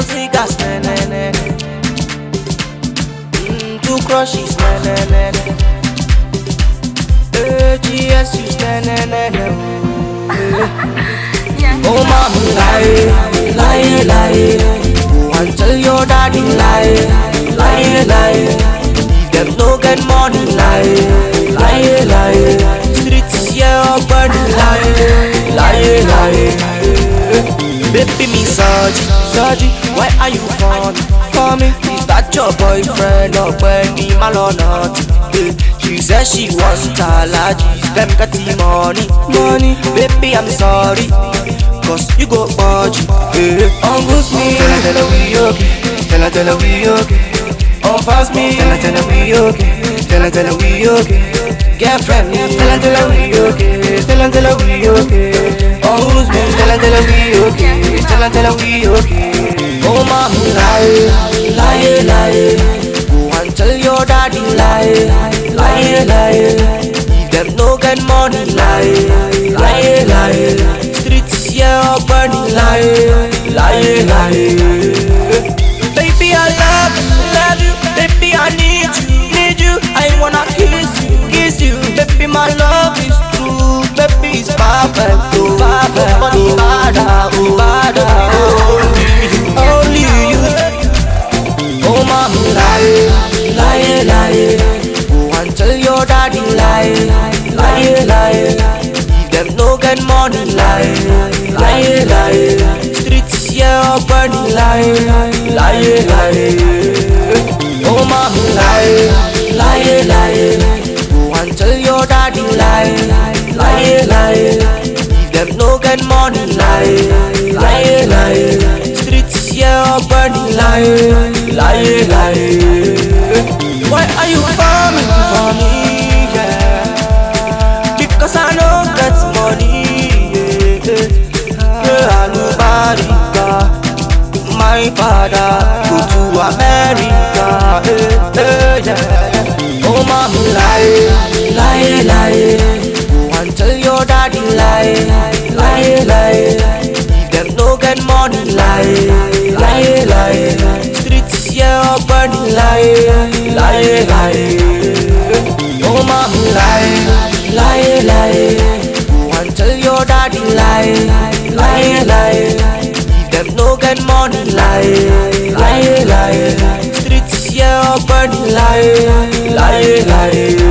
Cozy gas, na. Two crushes, na. GS, you na. Oh, mama, lie. Go and tell your daddy, lie. If them no get money, lie. Streets here are burning, lie. Baby, me Sergi, why are you for me? Is that your boyfriend or Benny Malonat? She says she wants allergies, them got the money. Baby, I'm sorry, cause you go budge. Ungoose me, tell her we okay. Tell her we okay. Unfast me, tell her we okay. Tell her we okay. Girlfriend, tell her we okay. Tell her we okay. Ungoose me, tell her we okay. Tell her we okay. Oh mama, lie. Go and tell your daddy, lie. If them no get money, lie. Streets here are burning, lie. Baby, I love you. Baby, I need you. I wanna kiss you. Baby, my love is true. Baby, it's perfect, Money bada, only you. Oh mama, lie. Go and tell your daddy, lie. If them no get money, lie. Streets here are burning, lie. Oh mama, lie. Go and tell your daddy, lie. If them no get money, lie. Streets here are burning, lie. Why are you farming for me? Yeah. Because I don't get money. Alubarika, my father go to America. Yeah. Oh mama, lie. Go and tell your daddy, lie. If them no get money, lie. Streets here are burning, lie. Oh mama, lie. Go and tell your daddy, lie. If them no get money, lie. Streets here are burning, lie.